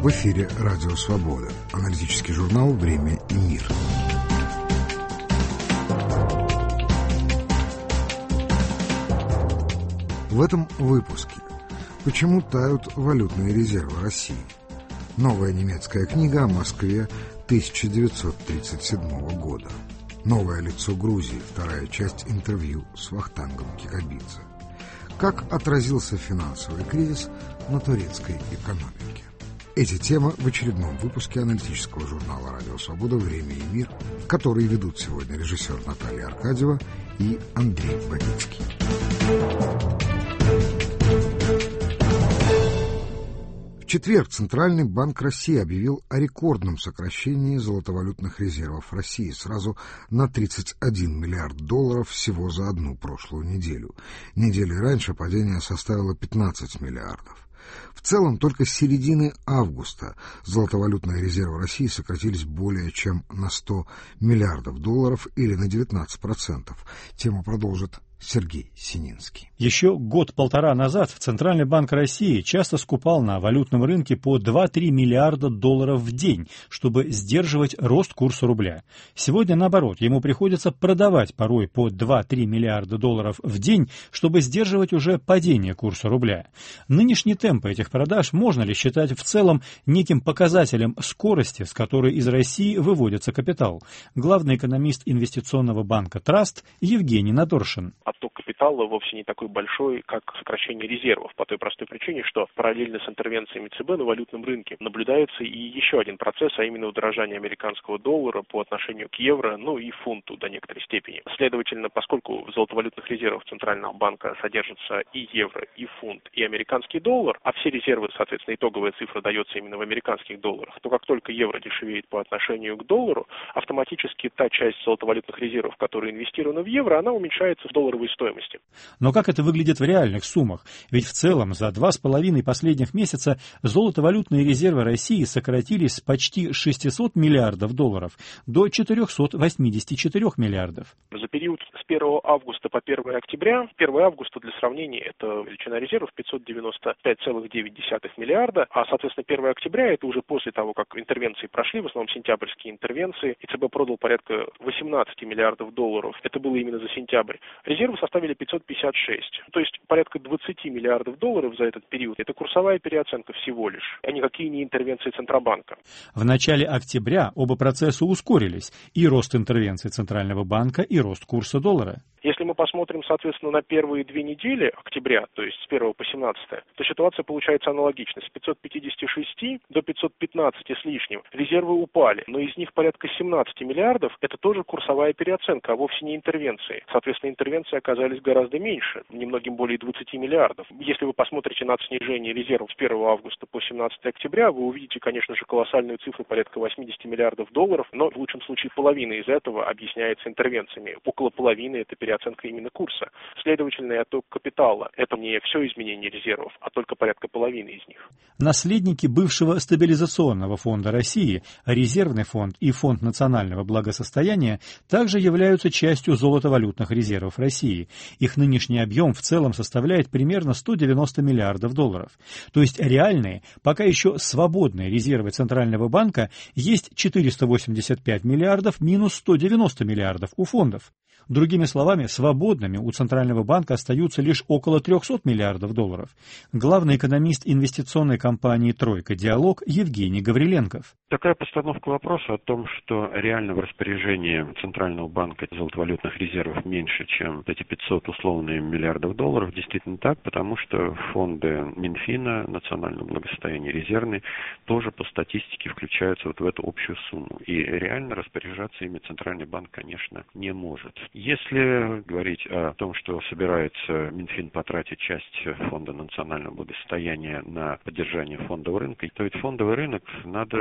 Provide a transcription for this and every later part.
В эфире «Радио Свобода», аналитический журнал «Время и мир». В этом выпуске: почему тают валютные резервы России? Новая немецкая книга о Москве 1937 года. Новое лицо Грузии, вторая часть интервью с Вахтангом Кикабидзе. Как отразился финансовый кризис на турецкой экономике? Эти темы в очередном выпуске аналитического журнала «Радио Свобода. Время и мир», который ведут сегодня режиссер Наталья Аркадьева и Андрей Борицкий. В четверг Центральный банк России объявил о рекордном сокращении золотовалютных резервов России сразу на 31 миллиард долларов всего за одну прошлую неделю. Неделей раньше падение составило 15 миллиардов. В целом, только с середины августа золотовалютные резервы России сократились более чем на 100 миллиардов долларов или на 19%. Тему продолжит Сергей Сининский. Еще год-полтора назад Центральный банк России часто скупал на валютном рынке по 2-3 миллиарда долларов в день, чтобы сдерживать рост курса рубля. Сегодня, наоборот, ему приходится продавать порой по 2-3 миллиарда долларов в день, чтобы сдерживать уже падение курса рубля. Нынешние темпы этих продаж можно ли считать в целом неким показателем скорости, с которой из России выводится капитал? Главный экономист инвестиционного банка «Траст» Евгений Надоршин. Отток капитала вовсе не такой большой, как сокращение резервов, по той простой причине, что параллельно с интервенциями ЦБ на валютном рынке наблюдается и еще один процесс, а именно удорожание американского доллара по отношению к евро, и фунту до некоторой степени. Следовательно, поскольку в золотовалютных резервах Центрального банка содержатся и евро, и фунт, и американский доллар, а все резервы, соответственно, итоговая цифра дается именно в американских долларах, то как только евро дешевеет по отношению к доллару, автоматически та часть золотовалютных резервов, которая инвестирована в евро, она уменьшается в долларовой стоимости. Но как это выглядит в реальных суммах? Ведь в целом за 2,5 последних месяца золотовалютные резервы России сократились с почти 600 миллиардов долларов до 484 миллиардов. За период с 1 августа по 1 октября, 1 августа для сравнения это величина резервов 595,9 миллиарда, а соответственно 1 октября это уже после того, как интервенции прошли, в основном сентябрьские интервенции, и ЦБ продал порядка 18 миллиардов долларов, это было именно за сентябрь. Резервы составили 556, то есть порядка 20 миллиардов долларов за этот период. Это курсовая переоценка всего лишь, а никакие не интервенции Центробанка. В начале октября оба процесса ускорились, и рост интервенций Центрального банка, и рост курса доллара. Если мы посмотрим, соответственно, на первые 2 недели октября, то есть с 1 по 17, то ситуация получается аналогичной. С 556 до 515 с лишним резервы упали, но из них порядка 17 миллиардов – это тоже курсовая переоценка, а вовсе не интервенции. Соответственно, интервенции оказались гораздо меньше, немногим более 20 миллиардов. Если вы посмотрите на снижение резервов с 1 августа по 17 октября, вы увидите, конечно же, колоссальную цифру порядка 80 миллиардов долларов, но в лучшем случае половина из этого объясняется интервенциями. Около половины – это переоценка именно курса. Следовательно, и отток капитала – это не все изменение резервов, а только порядка половины из них. Наследники бывшего стабилизационного фонда России, резервный фонд и фонд национального благосостояния также являются частью золотовалютных резервов России. Их нынешний объем в целом составляет примерно 190 миллиардов долларов. То есть реальные, пока еще свободные резервы Центрального банка есть 485 миллиардов минус 190 миллиардов у фондов. Другими словами, свободными у Центрального банка остаются лишь около 300 миллиардов долларов. Главный экономист инвестиционной компании «Тройка Диалог» Евгений Гавриленков. Такая постановка вопроса о том, что реально в распоряжении Центрального банка золотовалютных резервов меньше, чем эти 500 условные миллиардов долларов, действительно так, потому что фонды Минфина, национального благосостояния, резервные, тоже по статистике включаются в эту общую сумму. И реально распоряжаться ими Центральный банк, конечно, не может. Если говорить о том, что собирается Минфин потратить часть фонда национального благосостояния на поддержание фондового рынка, то ведь фондовый рынок надо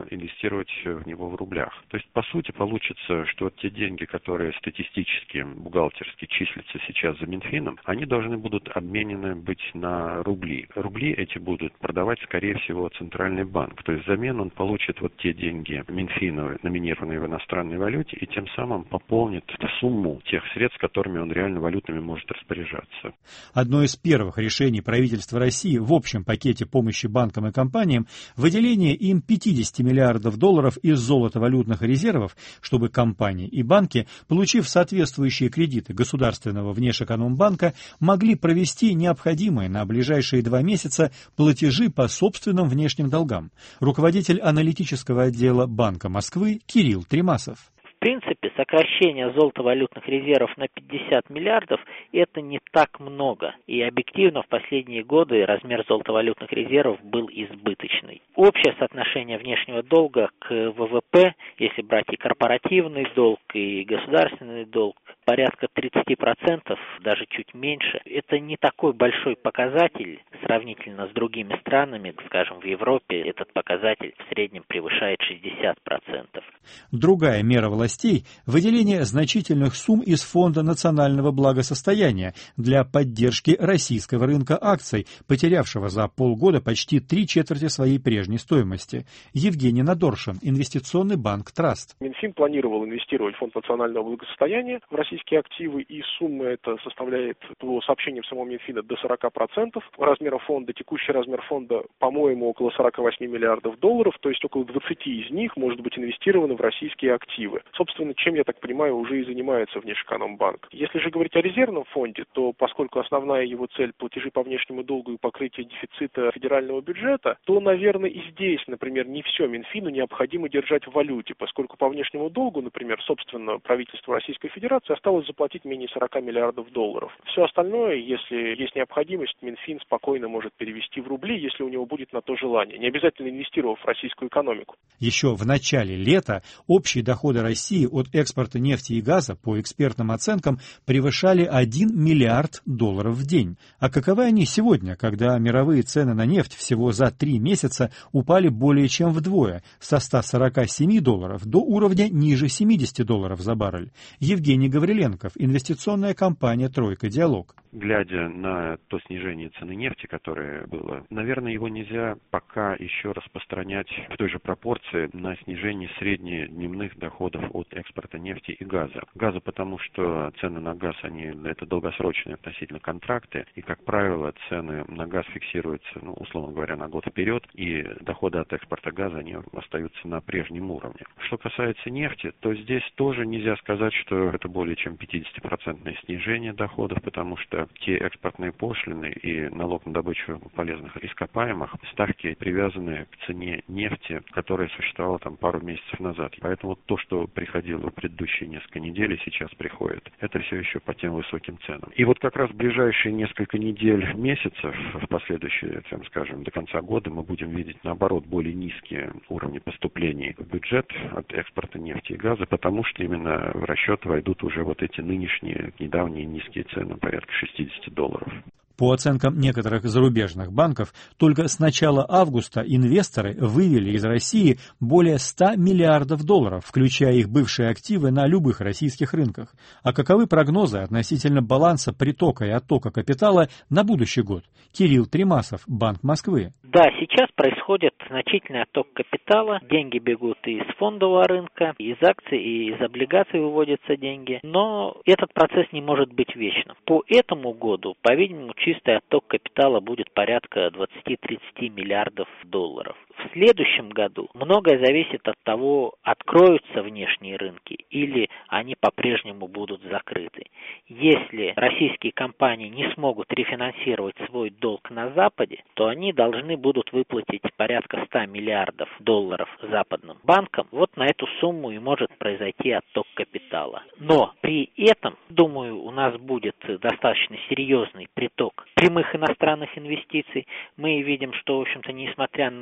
инвестировать в него в рублях. То есть, по сути, получится, что те деньги, которые статистически, бухгалтерски числятся сейчас за Минфином, они должны будут обменены быть на рубли. Рубли эти будут продавать, скорее всего, Центральный банк. То есть, взамен он получит вот те деньги Минфина, номинированные в иностранной валюте, и тем самым пополнит сумму тех средств, которыми он реально валютными может распоряжаться. Одно из первых решений правительства России в общем пакете помощи банкам и компаниям – выделение им 50 миллиардов долларов из золотовалютных резервов, чтобы компании и банки, получив соответствующие кредиты Государственного внешэкономбанка, могли провести необходимые на ближайшие 2 месяца платежи по собственным внешним долгам. Руководитель аналитического отдела Банка Москвы Кирилл Тремасов. В принципе, сокращение золотовалютных резервов на 50 миллиардов – это не так много. И объективно в последние годы размер золотовалютных резервов был избыточный. Общее соотношение внешнего долга к ВВП, если брать и корпоративный долг, и государственный долг, порядка 30%, даже чуть меньше. Это не такой большой показатель сравнительно с другими странами. Скажем, в Европе этот показатель в среднем превышает 60%. Другая мера властей – выделение значительных сумм из Фонда национального благосостояния для поддержки российского рынка акций, потерявшего за полгода почти 3/4 своей прежней стоимости. Евгений Надоршин, инвестиционный банк «Траст». Минфин планировал инвестировать в Фонд национального благосостояния в российские активы, и сумма эта составляет, по сообщениям самого Минфина, до 40% размера фонда. Текущий размер фонда, по-моему, около 48 миллиардов долларов, то есть около 20 из них может быть инвестировано в российские активы. Собственно, чем, я так понимаю, уже и занимается Внешэкономбанк. Если же говорить о резервном фонде, то поскольку основная его цель платежи по внешнему долгу и покрытие дефицита федерального бюджета, то, наверное, и здесь, например, не все Минфину необходимо держать в валюте, поскольку по внешнему долгу, например, собственно, правительство Российской Федерации осталось заплатить менее 40 миллиардов долларов. Все остальное, если есть необходимость, Минфин спокойно может перевести в рубли, если у него будет на то желание, не обязательно инвестировав в российскую экономику. Еще в начале лета общие доходы России от экспорта нефти и газа, по экспертным оценкам, превышали 1 миллиард долларов в день. А каковы они сегодня, когда мировые цены на нефть всего за 3 месяца упали более чем вдвое, со 147 долларов до уровня ниже 70 долларов за баррель? Евгений Гавриленков, инвестиционная компания «Тройка Диалог». Глядя на то снижение цены нефти, которое было, наверное, его нельзя пока еще распространять в той же пропорции на снижение среднедневных доходов от экспорта нефти и газа. Газа, потому что цены на газ, это долгосрочные относительно контракты, и, как правило, цены на газ фиксируются, условно говоря, на год вперед, и доходы от экспорта газа, они остаются на прежнем уровне. Что касается нефти, то здесь тоже нельзя сказать, что это более чем 50% снижение доходов, потому что те экспортные пошлины и налог на добычу полезных ископаемых, ставки привязаны к цене нефти, которая существовала там пару месяцев назад. Поэтому то, что приходило в предыдущие несколько недель и сейчас приходит, это все еще по тем высоким ценам. И вот как раз в ближайшие несколько недель, месяцев, в последующие, скажем, до конца года мы будем видеть, наоборот, более низкие уровни поступлений в бюджет от экспорта нефти и газа, потому что именно в расчет войдут уже вот эти нынешние, недавние низкие цены, порядка 60 долларов. По оценкам некоторых зарубежных банков, только с начала августа инвесторы вывели из России более 100 миллиардов долларов, включая их бывшие активы на любых российских рынках. А каковы прогнозы относительно баланса притока и оттока капитала на будущий год? Кирилл Тремасов, Банк Москвы. Да, сейчас происходит значительный отток капитала. Деньги бегут и из фондового рынка, и из акций, и из облигаций выводятся деньги. Но этот процесс не может быть вечным. По этому году, по-видимому, чистый отток капитала будет порядка 20-30 миллиардов долларов. В следующем году многое зависит от того, откроются внешние рынки или они по-прежнему будут закрыты. Если российские компании не смогут рефинансировать свой долг на Западе, то они должны будут выплатить порядка 100 миллиардов долларов западным банкам. Вот на эту сумму и может произойти отток капитала. Но при этом, думаю, у нас будет достаточно серьезный приток прямых иностранных инвестиций. Мы видим, что, в общем-то, несмотря на мировой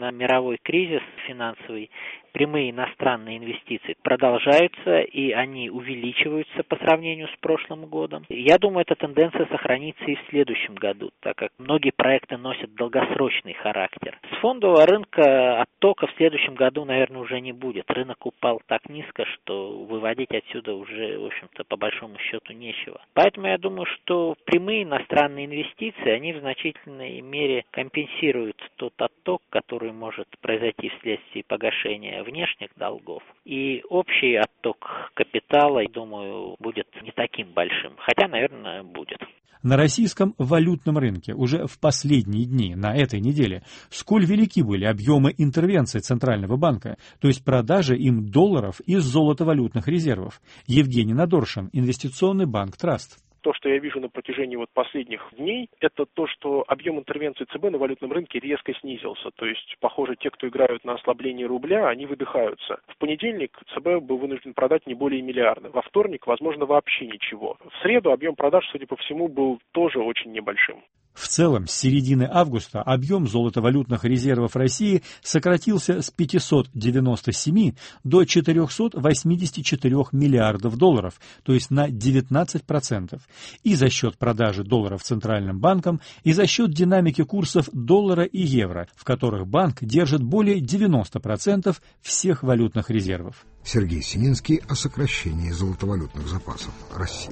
мировой кризис финансовый, прямые иностранные инвестиции продолжаются, и они увеличиваются по сравнению с прошлым годом. Я думаю, эта тенденция сохранится и в следующем году, так как многие проекты носят долгосрочный характер. С фондового рынка оттока в следующем году, наверное, уже не будет. Рынок упал так низко, что выводить отсюда уже, в общем-то, по большому счету нечего. Поэтому я думаю, что прямые иностранные инвестиции, они в значительной мере компенсируют тот отток, который может произойти вследствие погашения внешних долгов. И общий отток капитала, я думаю, будет не таким большим. Хотя, наверное, будет. На российском валютном рынке уже в последние дни, на этой неделе, сколь велики были объемы интервенций Центрального банка, то есть продажи им долларов из золотовалютных резервов. Евгений Надоршин, Инвестиционный банк «Траст». То, что я вижу на протяжении последних дней, это то, что объем интервенции ЦБ на валютном рынке резко снизился. То есть, похоже, те, кто играют на ослабление рубля, они выдыхаются. В понедельник ЦБ был вынужден продать не более миллиарда. Во вторник, возможно, вообще ничего. В среду объем продаж, судя по всему, был тоже очень небольшим. В целом, с середины августа объем золотовалютных резервов России сократился с 597 до 484 миллиардов долларов, то есть на 19%. И за счет продажи долларов Центральным банком, и за счет динамики курсов доллара и евро, в которых банк держит более 90% всех валютных резервов. Сергей Сининский о сокращении золотовалютных запасов России.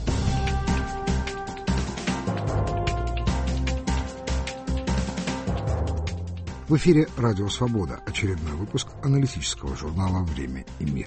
В эфире «Радио Свобода». Очередной выпуск аналитического журнала «Время и мир».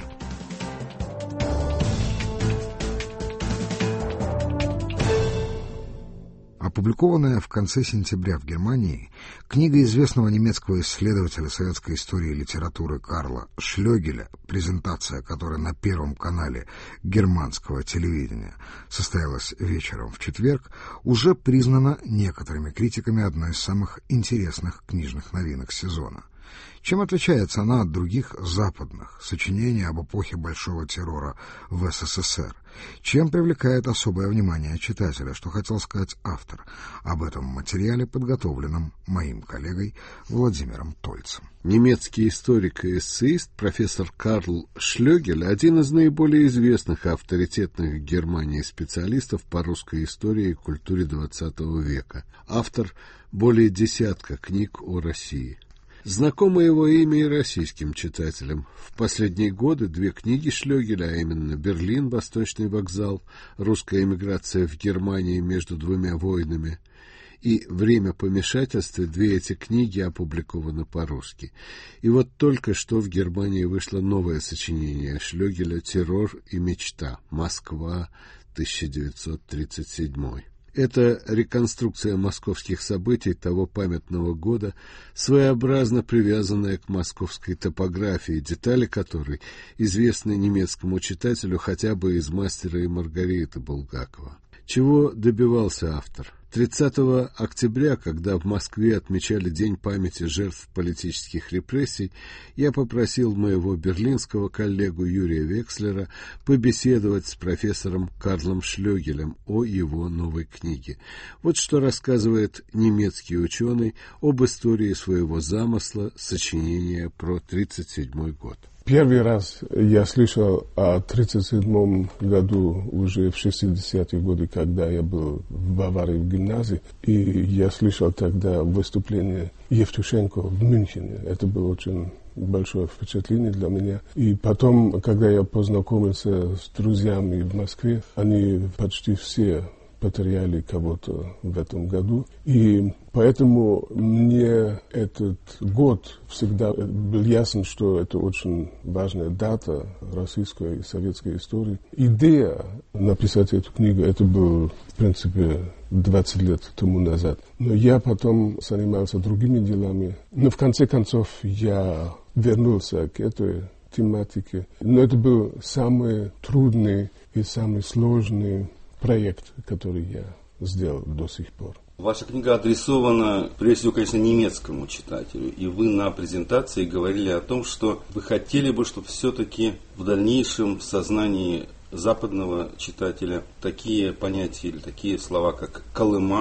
Опубликованная в конце сентября в Германии, книга известного немецкого исследователя советской истории и литературы Карла Шлёгеля, презентация которой на Первом канале германского телевидения состоялась вечером в четверг, уже признана некоторыми критиками одной из самых интересных книжных новинок сезона. Чем отличается она от других западных сочинений об эпохе Большого террора в СССР? Чем привлекает особое внимание читателя, что хотел сказать автор? Об этом материале, подготовленном моим коллегой Владимиром Тольцем. Немецкий историк и эссеист профессор Карл Шлёгель – один из наиболее известных и авторитетных в Германии специалистов по русской истории и культуре XX века. Автор более десятка книг о России. Знакомо его имя и российским читателям. В последние годы две книги Шлёгеля, а именно «Берлин. Восточный вокзал. Русская эмиграция в Германии между двумя войнами» и «Время помешательства», две эти книги опубликованы по-русски. И вот только что в Германии вышло новое сочинение Шлёгеля «Террор и мечта. Москва. 1937». Это реконструкция московских событий того памятного года, своеобразно привязанная к московской топографии, детали которой известны немецкому читателю хотя бы из «Мастера и Маргариты» Булгакова. Чего добивался автор? 30 октября, когда в Москве отмечали День памяти жертв политических репрессий, я попросил моего берлинского коллегу Юрия Векслера побеседовать с профессором Карлом Шлёгелем о его новой книге. Вот что рассказывает немецкий ученый об истории своего замысла сочинения про 1937 год. Первый раз я слышал о 1937 году уже в 60-е годы, когда я был в Баварии в гимназии, и я слышал тогда выступление Евтушенко в Мюнхене. Это было очень большое впечатление для меня. И потом, когда я познакомился с друзьями в Москве, они почти все потеряли кого-то в этом году. И поэтому мне этот год всегда был ясен, что это очень важная дата российской и советской истории. Идея написать эту книгу, это было, в принципе, 20 лет тому назад. Но я потом занимался другими делами. Но в конце концов я вернулся к этой тематике. Но это был самый трудный и самый сложный проект, который я сделал до сих пор. Ваша книга адресована, прежде всего, конечно, немецкому читателю. И вы на презентации говорили о том, что вы хотели бы, чтобы все-таки в дальнейшем в сознании западного читателя такие понятия или такие слова, как Колыма,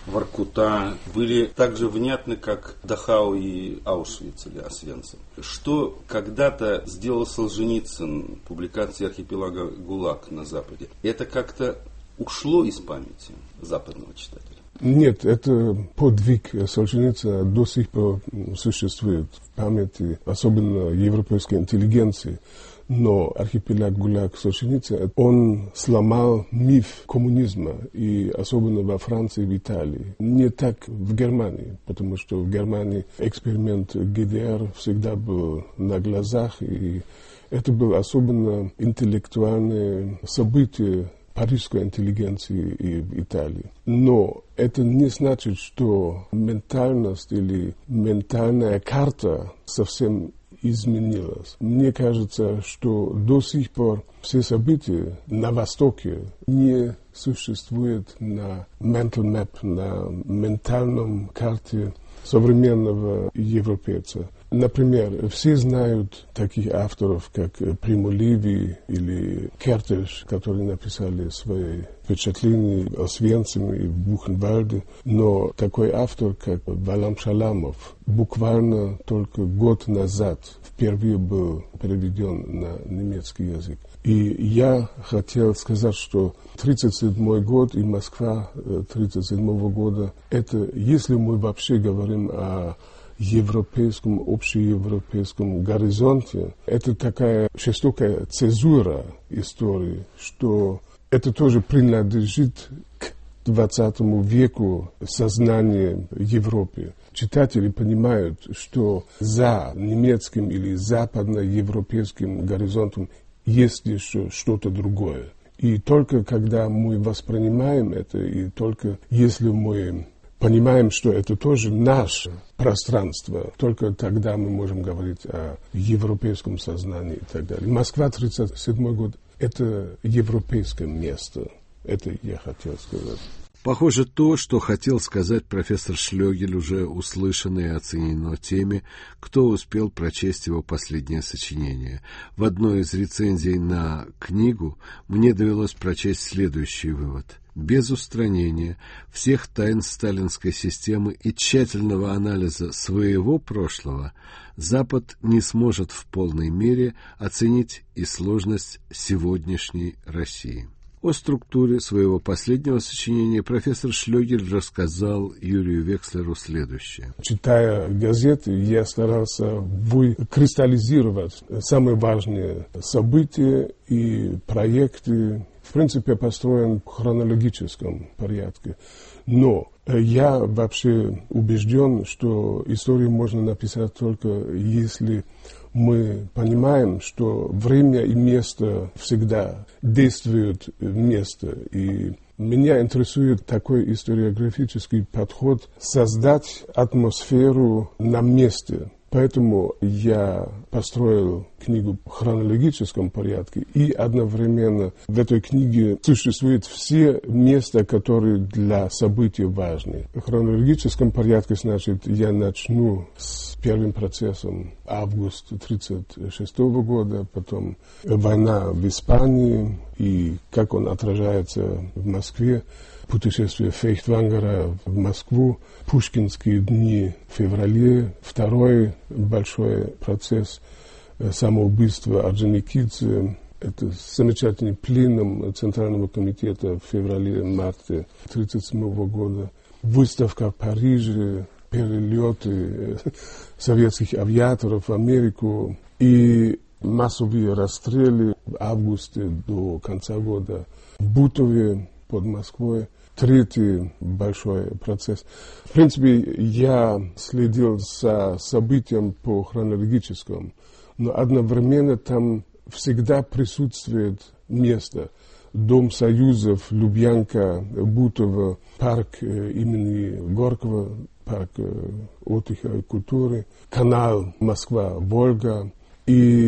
Воркута были так же внятны, как Дахау и Аушвиц или Освенцим. Что когда-то сделал Солженицын, публикации «Архипелага ГУЛАГ» на Западе, это как-то ушло из памяти западного читателя? Нет, это подвиг Солженицына до сих пор существует в памяти, особенно европейской интеллигенции. Но архипелаг ГУЛАГ Солженицына, он сломал миф коммунизма, и особенно во Франции и в Италии. Не так в Германии, потому что в Германии эксперимент ГДР всегда был на глазах, и это было особенно интеллектуальное событие парижской интеллигенции и в Италии. Но это не значит, что ментальность или ментальная карта совсем изменилась. Мне кажется, что до сих пор все события на Востоке не существуют на mental map, на ментальном карте современного европейца. Например, все знают таких авторов, как Приму Леви или Кертельш, которые написали свои впечатления о Освенциме и Бухенвальде, но такой автор, как Валам Шаламов, буквально только год назад впервые был переведен на немецкий язык. И я хотел сказать, что 1937 год и Москва 1937 года, это, если мы вообще говорим о европейском, общеевропейском горизонте, это такая жестокая цензура истории, что это тоже принадлежит к 20 веку сознания Европы. Читатели понимают, что за немецким или западноевропейским горизонтом есть еще что-то другое. И только когда мы воспринимаем это, и только если мы понимаем, что это тоже наше пространство, только тогда мы можем говорить о европейском сознании и так далее. Москва 1937 год – это европейское место. Это я хотел сказать. Похоже, то, что хотел сказать профессор Шлёгель, уже услышано и оценено теми, кто успел прочесть его последнее сочинение. В одной из рецензий на книгу мне довелось прочесть следующий вывод. Без устранения всех тайн сталинской системы и тщательного анализа своего прошлого Запад не сможет в полной мере оценить и сложность сегодняшней России. О структуре своего последнего сочинения профессор Шлёгель рассказал Юрию Векслеру следующее. Читая газеты, я старался выкристаллизировать самые важные события и проекты. В принципе, построен в хронологическом порядке. Но я вообще убежден, что историю можно написать только если мы понимаем, что время и место всегда действуют вместе. И меня интересует такой историографический подход создать атмосферу на месте. Поэтому я построил книгу в хронологическом порядке, и одновременно в этой книге существуют все места, которые для событий важны. В хронологическом порядке, значит, я начну с первым процессом августа 1936 года, потом война в Испании и как он отражается в Москве, путешествие Фейхтвангера в Москву, пушкинские дни в феврале, второй большой процесс самоубийства Орджоникидзе, это замечательный пленум Центрального комитета в феврале-марте 1937 года, выставка в Париже, перелеты советских авиаторов в Америку и массовые расстрелы в августе до конца года в Бутове под Москвой. Третий большой процесс. В принципе, я следил за событием по хронологическому, но одновременно там всегда присутствует место. Дом Союзов, Лубянка, Бутово, парк имени Горького, парк отдыха и культуры, канал Москва-Волга. И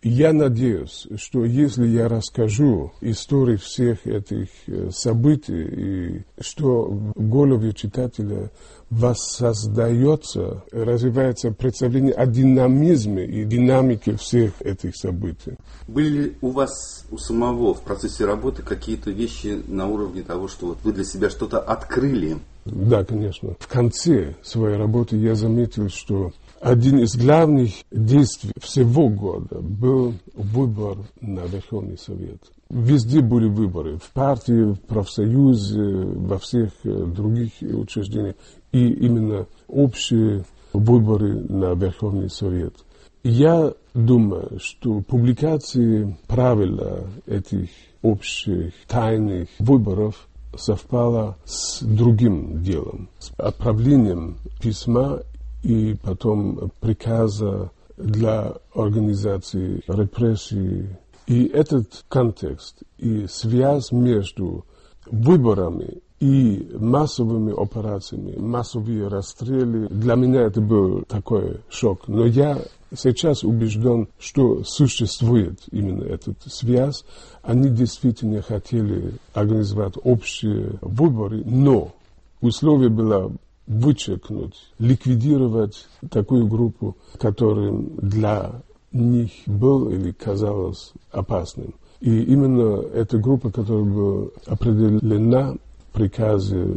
Я надеюсь, что если я расскажу историю всех этих событий, и что в голове читателя воссоздается, развивается представление о динамизме и динамике всех этих событий. Были ли у вас, у самого, в процессе работы какие-то вещи на уровне того, что вот вы для себя что-то открыли? Да, конечно. В конце своей работы я заметил, что один из главных действий всего года был выбор на Верховный Совет. Везде были выборы. В партии, в профсоюзе, во всех других учреждениях. И именно общие выборы на Верховный Совет. Я думаю, что публикация правил этих общих тайных выборов совпала с другим делом. С отправлением письма и потом приказа для организации репрессий. И этот контекст и связь между выборами и массовыми операциями, массовые расстрелы, для меня это был такой шок. Но я сейчас убежден, что существует именно эта связь. Они действительно хотели организовать общие выборы, но условие было вычеркнуть, ликвидировать такую группу, которая для них был или казалась опасным. И именно эта группа, которая была определена в приказе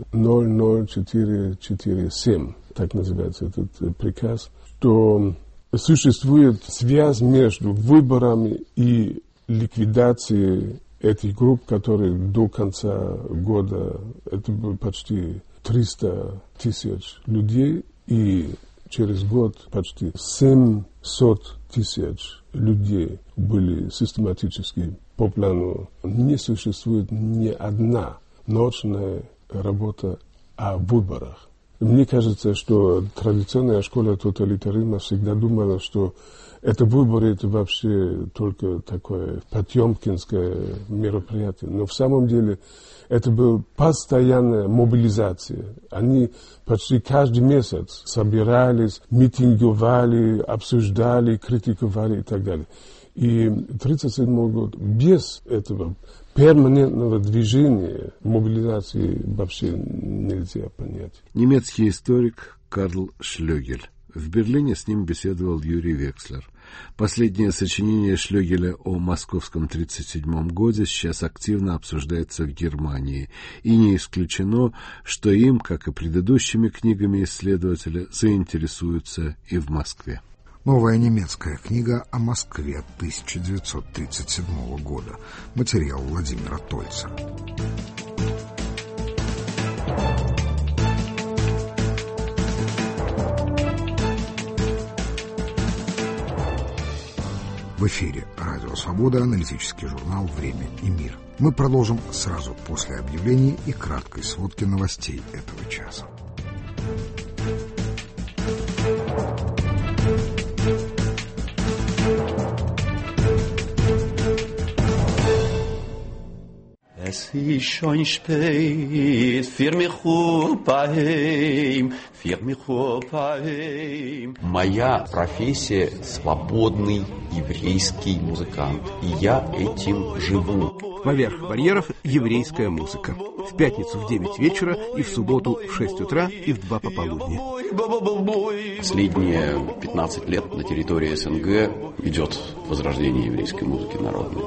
00447, так называется этот приказ, что существует связь между выборами и ликвидацией этих групп, которые до конца года, это было почти 300 тысяч людей, и через год почти 700 тысяч людей были систематически по плану. Не существует ни одна научная работа о выборах. Мне кажется, что традиционная школа тоталитаризма всегда думала, что это выборы, это вообще только такое потемкинское мероприятие. Но в самом деле это была постоянная мобилизация. Они почти каждый месяц собирались, митинговали, обсуждали, критиковали и так далее. И 1937 год без этого перманентного движения, мобилизации вообще нельзя понять. Немецкий историк Карл Шлёгель. В Берлине с ним беседовал Юрий Векслер. Последнее сочинение Шлёгеля о московском 1937 годе сейчас активно обсуждается в Германии, и не исключено, что им, как и предыдущими книгами исследователя, заинтересуются и в Москве. Новая немецкая книга о Москве 1937 года. Материал Владимира Тольца. В эфире «Радио Свобода», аналитический журнал «Время и мир». Мы продолжим сразу после объявлений и краткой сводки новостей этого часа. Es ist schon spät, für mich Моя профессия – свободный еврейский музыкант, и я этим живу. Поверх барьеров еврейская музыка. В пятницу в 9 вечера и в субботу в 6 утра и в 2 пополудни. Последние 15 лет на территории СНГ идет возрождение еврейской музыки народной.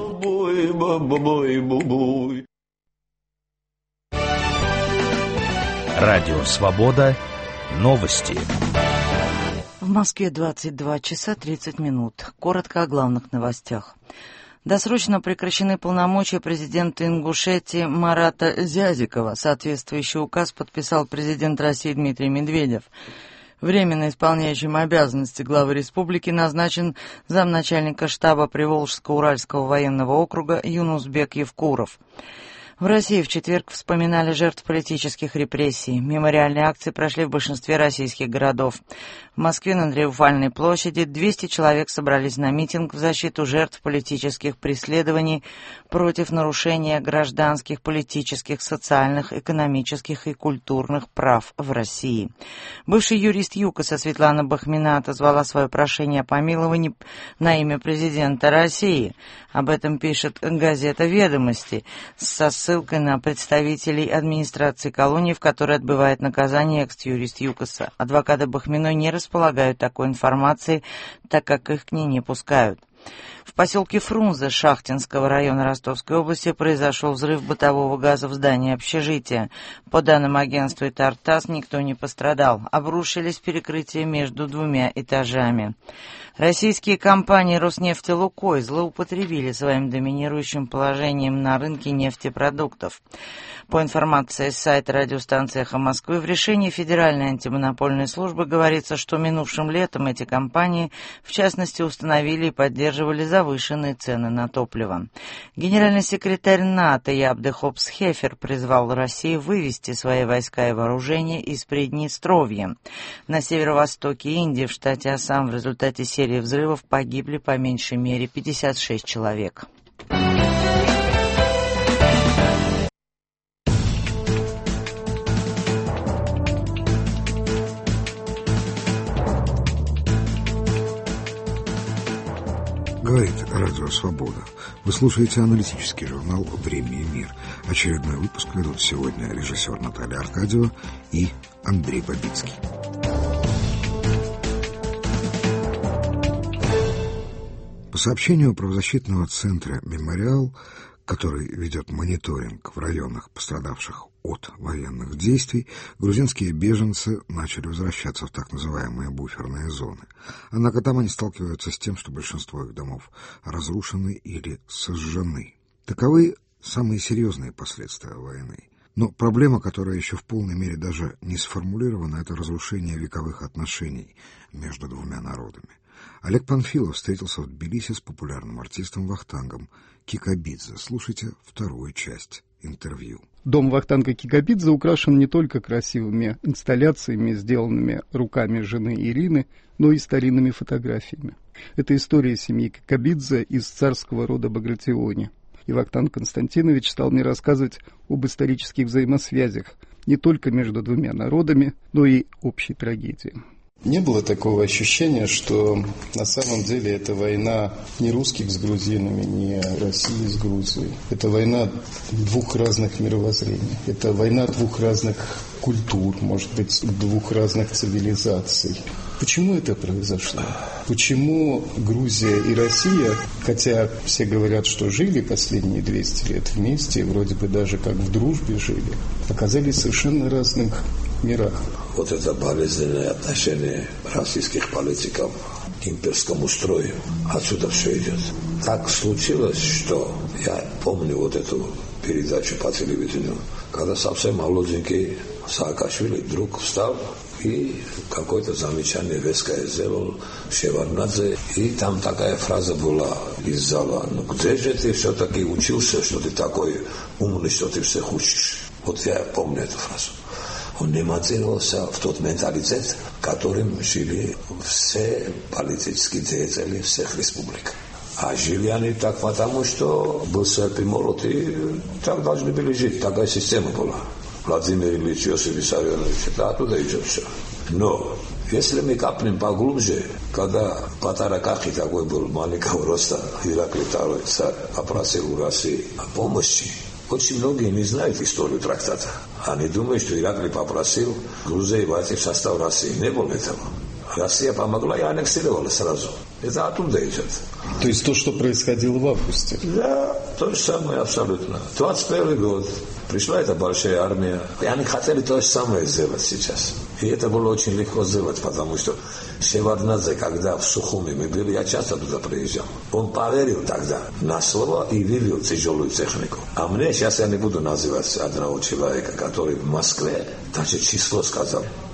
Радио «Свобода». Новости. В Москве 22 часа 30 минут. Коротко о главных новостях. Досрочно прекращены полномочия президента Ингушетии Марата Зязикова. Соответствующий указ подписал президент России Дмитрий Медведев. Временно исполняющим обязанности главы республики назначен замначальника штаба Приволжско-Уральского военного округа Юнусбек Евкуров. В России в четверг вспоминали жертв политических репрессий. Мемориальные акции прошли в большинстве российских городов. В Москве на Триумфальной площади 200 человек собрались на митинг в защиту жертв политических преследований против нарушения гражданских, политических, социальных, экономических и культурных прав в России. Бывший юрист ЮКОСа Светлана Бахмина отозвала свое прошение о помиловании на имя президента России. Об этом пишет газета «Ведомости» со ссылкой на представителей администрации колонии, в которой отбывает наказание экс-юрист ЮКОСа. Адвокаты Бахминой не располагают такой информацией, так как их к ней не пускают. В поселке Фрунзе Шахтинского района Ростовской области произошел взрыв бытового газа в здании общежития. По данным агентства ТАР-ТАСС, никто не пострадал. Обрушились перекрытия между двумя этажами. Российские компании «Роснефть» и «Лукойл» злоупотребили своим доминирующим положением на рынке нефтепродуктов. По информации с сайта радиостанции «Эхо Москвы», в решении Федеральной антимонопольной службы говорится, что минувшим летом эти компании, в частности, установили и поддерживали завышенные цены на топливо. Генеральный секретарь НАТО Ябде Хопс-Хефер призвал Россию вывести свои войска и вооружения из Приднестровья. На северо-востоке Индии, в штате Ассам, в результате серии взрывов погибли по меньшей мере 56 человек. Говорит Радио Свобода. Вы слушаете аналитический журнал «Время и мир». Очередной выпуск ведут сегодня режиссер Наталья Аркадьева и Андрей Бабицкий. По сообщению правозащитного центра «Мемориал», который ведет мониторинг в районах, пострадавших от военных действий, грузинские беженцы начали возвращаться в так называемые буферные зоны. Однако там они сталкиваются с тем, что большинство их домов разрушены или сожжены. Таковы самые серьезные последствия войны. Но проблема, которая еще в полной мере даже не сформулирована, это разрушение вековых отношений между двумя народами. Олег Панфилов встретился в Тбилиси с популярным артистом Вахтангом Кикабидзе. Слушайте вторую часть интервью. Дом Вахтанга Кикабидзе украшен не только красивыми инсталляциями, сделанными руками жены Ирины, но и старинными фотографиями. Это история семьи Кикабидзе из царского рода Багратиони. И Вахтанг Константинович стал мне рассказывать об исторических взаимосвязях не только между двумя народами, но и общей трагедии. Не было такого ощущения, что на самом деле это война не русских с грузинами, не России с Грузией. Это война двух разных мировоззрений. Это война двух разных культур, может быть, двух разных цивилизаций. Почему это произошло? Почему Грузия и Россия, хотя все говорят, что жили последние 200 лет вместе, вроде бы даже как в дружбе жили, оказались в совершенно разных мирах? Вот это болезненное отношение российских политиков к имперскому строю. Отсюда все идет. Так случилось, что я помню вот эту передачу по телевидению, когда совсем молоденький Саакашвили вдруг встал и какое-то замечание веское сделал Шеварднадзе. И там такая фраза была из зала: ну где же ты все-таки учился, что ты такой умный, что ты всех учишь? Вот я помню эту фразу. Он не мотивировался в тот менталитет, которым жили все политические деятели всех республик. А жили они так, потому что был серп и молот, и так должны были жить. Такая система была. Владимир Ильич, Иосиф Виссарионович, это оттуда идет все. Но если мы капнем поглубже, когда Патаракахи такой был маленького роста, Ираклий II царь попросил у России о помощи, очень многие не знают историю трактата. Они думают, что Ираклий попросил Грузию войти в состав России. Не было этого. Россия помогла и аннексировала сразу. Это оттуда идет. То есть то, что происходило в августе? Да, то же самое абсолютно. 21 год. Пришла эта большая армия. И они хотели то же самое сделать сейчас. И это было очень легко сделать, потому что Шеварднадзе, когда в Сухуми мы были, я часто туда приезжал, он поверил тогда на слово и вывел тяжелую технику. А мне, сейчас я не буду называть одного человека, который в Москве даже число сказал.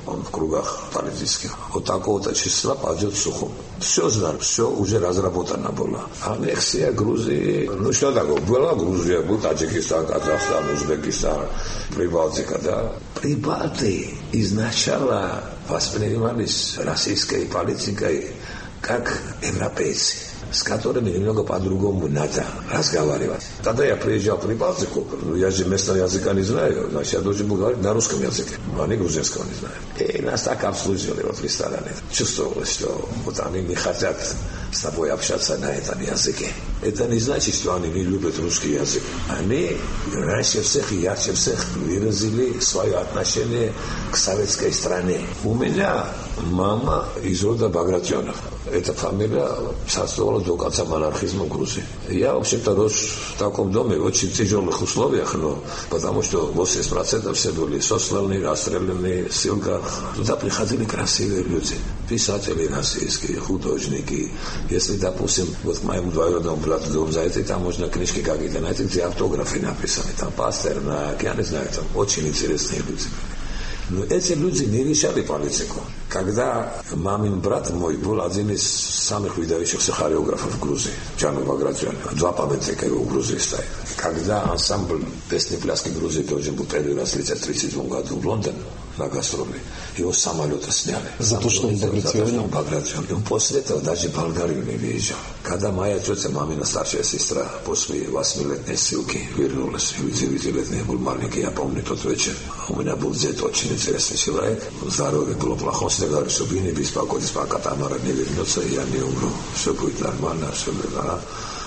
он в кругах политических. Вот такого-то числа пойдет в Сухум. Все знали, все уже разработано было. Аннексия Грузии, ну что такое, была Грузия, был Таджикистан, Казахстан, Узбекистан, Прибалтика, да. Прибалты изначально воспринимались российской политикой как европейцы, с которыми немного по-другому надо разговаривать. Тогда я приезжал в Прибалтику, я же местного языка не знаю, значит, я должен был говорить на русском языке, они грузинского не знают. И нас так обслуживали в ресторане. Чувствовалось, что вот они не хотят с тобой общаться на этом языке. Это не значит, что они не любят русский язык. Они раньше всех и ярче всех выразили свое отношение к советской стране. У меня мама из рода Багратионов. Эта фамилия соответствовала до конца монархизма в Грузии. Я, в общем-то, рос в таком доме в очень тяжелых условиях, но потому что 80% все были сосланы, расстреляны в ссылках. Туда приходили красивые люди, писатели российские, художники. Если, допустим, вот к моему двоюродному брату дом зайти, там можно книжки какие-то найти, где автографы написаны, там Пастернак, я не знаю, там очень интересные люди. Но эти люди не решали политику. Когда мамин брат мой был один из самых выдающихся хореографов в Грузии, Джанов Багратион, 2 памятника его в Грузии стоят. Когда ансамбль песни пляски Грузии должен был первый раз лететь в 1937 году в Лондон на гастроли, его с самолета сняли. За то, что он Багратион. И после этого даже в Болгарию не выезжал. Когда моя тетя, мамина старшая сестра, после 8-летней ссылки вернулась, 9-летний был маленький, я помню тот вечер. У меня был дед очень интересный человек. Здоровье было плохо, он говорил, что вы не беспокойтесь, пока Тамара не вернется, я не умру, все будет нормально, все будет нормально.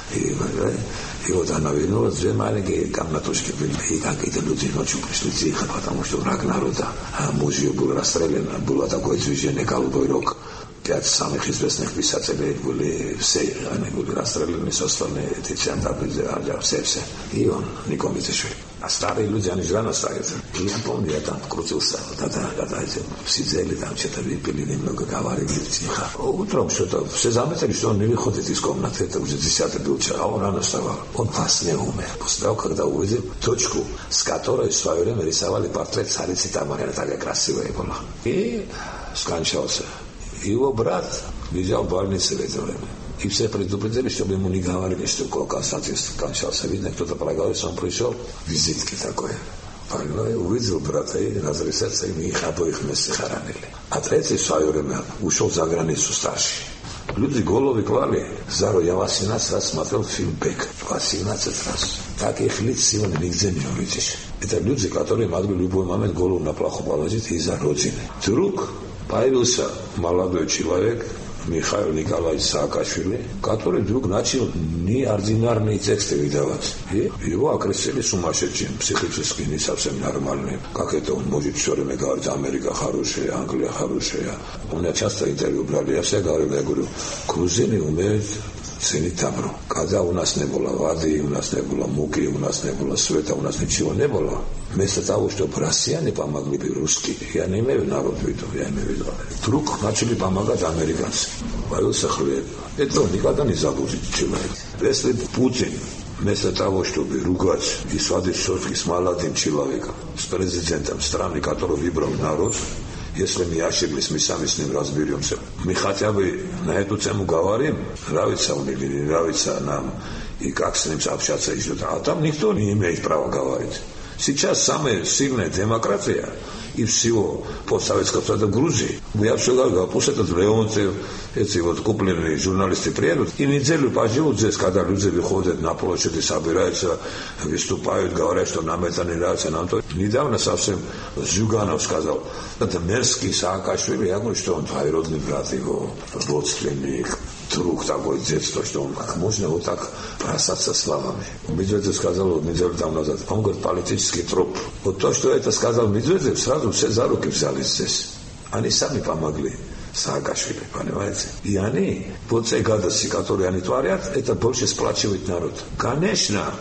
И вот она вернулась, 2 маленькие комнатушки были. И какие-то люди ночью пришли тихо, потому что враг народа. А муж ее был расстрелян. Было такое движение «Голубой рог». 5 самых известных писателей были все. Они были расстреляны со стороны Тициан Табидзе, все. И он, Никомитишвили. А старые люди, они же рано остаются. И я помню, я там крутился. Когда эти сидели, там что-то выпили, немного говорили тихо. Утром что-то, все заметили, что он не выходит из комнаты. Это уже 10-й был вчера, а он рано вставал. Он во сне умер. После того, когда увидел точку, с которой в свое время рисовали портрет царицы Тамары. Она такая красивая была. И скончался. Его брат лежал в больнице в это время. И все предупредили, чтобы ему не говорили, что Константин скончался. Видно, кто-то проговорил, что он пришел, визитки такой. Больной увидел брата и разрисовался, и их обоих вместе хоронили. А третий в свое время ушел за границу старший. Люди головы клали. Заро, я 18 раз смотрел фильм «Бек». 18 раз. Таких лиц сегодня нигде не увидишь. Это люди, которые могли в любой момент голову на плаху положить из-за родины. Вдруг появился молодой человек, Михаил Николаевич Саакашвили, который вдруг начал неординарные тексты выдавать. И его окрестили сумасшедшим, психически не совсем нормальным. Как это он может все время говорить, Америка хорошая, Англия хорошая. У меня часто интервью брали, я все говорил, грузины умеют ценить добро. Когда у нас не было воды, у нас не было муки, у нас не было света, у нас ничего не было. Вместо того, чтобы россияне помогли бы русские, я не имею народ в виду, я имею в виду. Вдруг начали помогать американцы. Появился хлеб. Это он никогда не забудет человек. Если Путин вместо того, чтобы ругать и сводить счеты с молодым человеком, с президентом страны, которого выбрал народ, если мы ошиблись, мы сами с ним разберемся. Мы хотя бы на эту тему говорим, нравится он или не нравится нам, и как с ним общаться и что-то. А там никто не имеет права говорить. Сейчас самая сильная демократия и всего постсоветского Союза в Грузии. Я все говорю, пусть этот Леонтьев, эти вот купленные журналисты приедут и неделю поживут здесь, когда люди выходят на площади, собираются, выступают, говорят, что нам это не нравится, нам то. Недавно совсем Зюганов сказал, это мерзкий Саакашвили, я говорю, что он двоюродный брат его, родственник, друг такой детства, что он как можно вот так бросаться словами. Медведев сказал вот неделю там назад, он говорит, политический труп. Вот то, что это сказал Медведев, сразу все за руки взяли здесь. Они сами помогли Саакашвили, понимаете? И они, вот те гадости, которые они творят, это больше сплачивает народ. Конечно,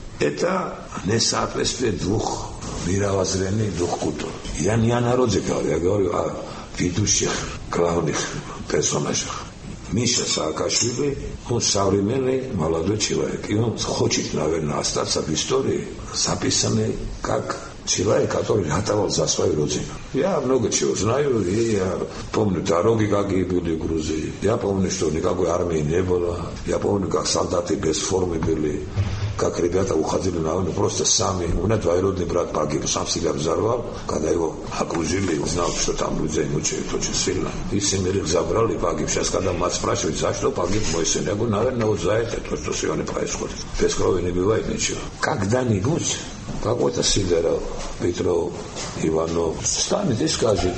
это несоответствие двух мировоззрений, двух культур. Я не о народе говорю, я говорю о ведущих, главных персонажах. Миша Саакашвили, он современный молодой человек. И он хочет, наверное, остаться в истории, записанный как человек, который готовил за свою родину. Я много чего знаю, и я помню дороги, какие были в Грузии. Я помню, что никакой армии не было. Я помню, как солдаты без формы были, как ребята уходили на войну просто сами. У меня двоюродный брат погиб, сам себя взорвал, когда его окружили, узнал, что там людей мучают очень сильно. И 7 забрали и погиб. Сейчас, когда мать спрашивает, за что погиб мой сын, я говорю, наверное, вот за это, то, что сегодня происходит. Без крови не бывает ничего. Когда-нибудь какой-то Сидоров, Петров, Иванов встанет и скажет,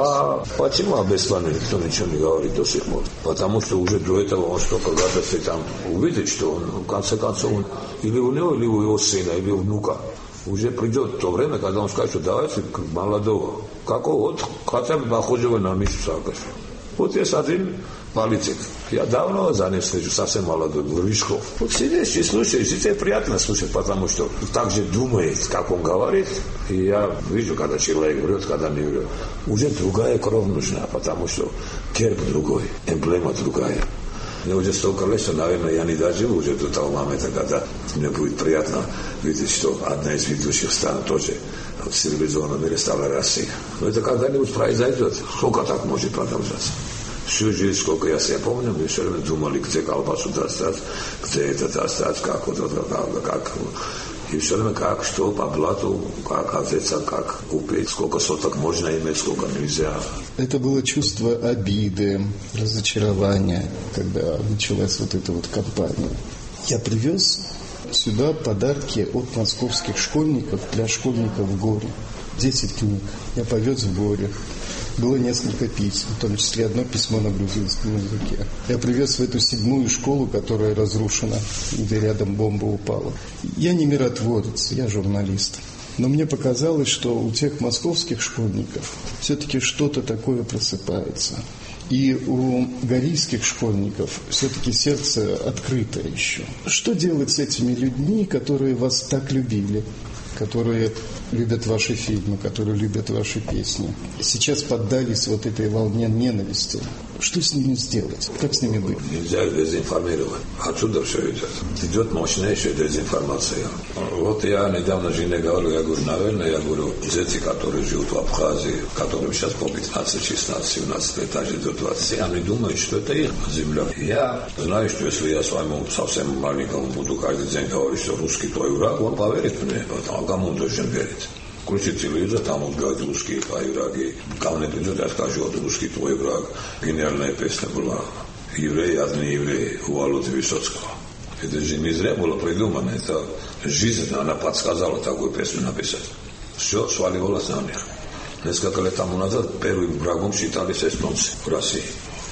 а почему об Беслане никто ничего не говорит до сих пор? Потому что уже до этого он столько гадостей там увидит, что он, в конце концов, он, или у него, или у его сына, или у внука. Уже придет то время, когда он скажет, что давайте молодого, какого, вот хотя бы похожего на Мишу Саакашвили. Вот есть один политик. Я давно за ним слежу, совсем молодой, Рыжков. Вот сидишь и слушаешь, и тебе приятно слушать, потому что так же думает, как он говорит. И я вижу, когда человек врет, когда не врет. Уже другая кровь нужна, потому что герб другой, эмблема другая. Мне уже столько лет, что, наверное, я не дожил уже до того момента, когда мне будет приятно видеть, что одна из ведущих стран тоже в цивилизованном мире стала Россия. Но это когда-нибудь произойдет. Сколько так может продолжаться? Всю жизнь, сколько я себя помню, мы все время думали, где колбасу достать, где это достать, как вот это, как. И все время как, что по блату, как одеться, как купить, сколько соток можно иметь, сколько нельзя. Это было чувство обиды, разочарования, когда началась вот эта вот кампания. Я привез сюда подарки от московских школьников для школьников в горе. 10 книг я повез в горе. Было несколько писем, в том числе одно письмо на грузинском языке. Я привез в эту 7-ю школу, которая разрушена, где рядом бомба упала. Я не миротворец, я журналист. Но мне показалось, что у тех московских школьников все-таки что-то такое просыпается. И у горийских школьников все-таки сердце открыто еще. Что делать с этими людьми, которые вас так любили? Которые любят ваши фильмы, которые любят ваши песни. Сейчас поддались вот этой волне ненависти. Что с ними сделать? Как с ними быть? Нельзя дезинформировать. Отсюда все идет. Идет мощнейшая дезинформация. Вот я недавно жене говорю, я говорю, наверное, я говорю, дети, которые живут в Абхазии, которым сейчас по 15, 16, 17 лет, даже до 20, они думают, что это их земля. Я знаю, что если я своему совсем маленькому буду каждый день говорить, что русский твой враг, он поверит мне. А кому он должен верить? Включи телевизор, там он говорит, русские твои враги. Ко мне придет, я скажу, вот русский твой враг. Гениальная песня была. Евреи, одни евреи, у Володи Высоцкого. Это же не зря было придумано. Это жизнь, она подсказала такую песню написать. Все сваливалось на них. Несколько лет тому назад первым врагом считались эстонцы в России.